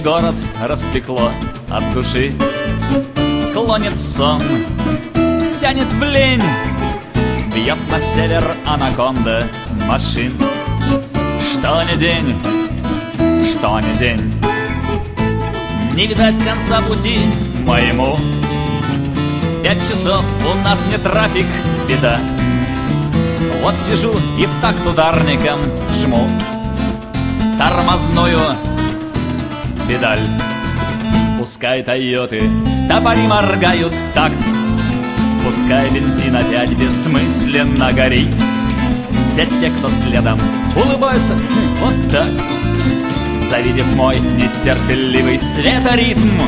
город распекло от души. Клонит сон, тянет в лень, бьет на север анаконда машин. Что ни день, что ни день, не видать конца пути моему. 5 часов, у нас не трафик, беда. Вот сижу и в такт ударником жму тормозную педаль. Пускай Тойоты стопори моргают так, пускай бензин опять бессмысленно горит. Все те, кто следом, улыбаются вот так, завидев мой нетерпеливый светоритм.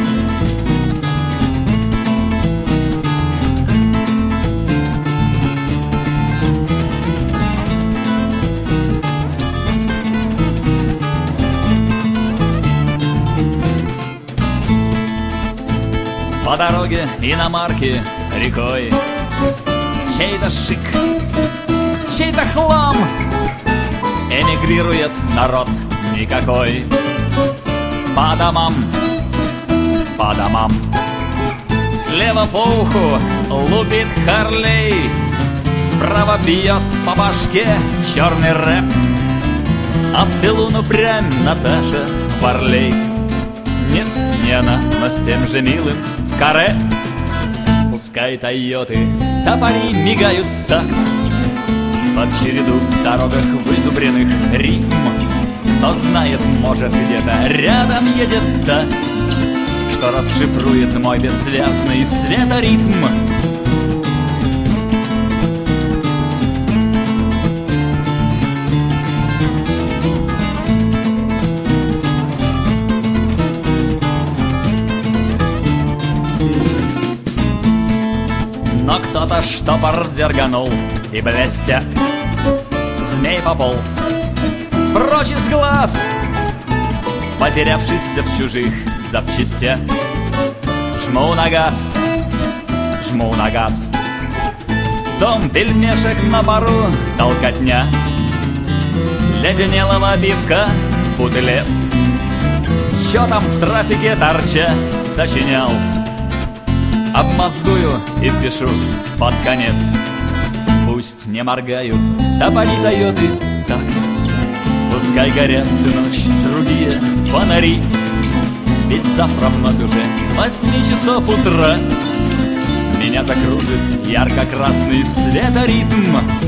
По дороге иномарки рекой чей-то шик, чей-то хлам, эмигрирует народ никакой. По домам, по домам, слева по уху лупит Харлей, справа бьет по башке черный рэп, а в тылу ну прям Наташа Варлей. Нет, не она, но с тем же милым каре. Пускай Тойоты стопори мигают так под череду в дорогах вызубренных ритм. Кто знает, может, где-то рядом едет та, что расшифрует мой бессвязный светоритм. Но кто-то штопор дерганул, и блестя змей пополз прочь из глаз, потерявшийся в чужих запчастях. Жму на газ, жму на газ. Дом пельмешек на пару, толкотня леденелого пивка бутылец. Чё там в трафике торча сочинял, обмозгую и впишу под конец. Пусть не моргают стопори Тойоты так, пускай горят всю ночь другие фонари. Ведь завтра вновь уже с 8 часов утра меня закружит ярко-красный светоритм.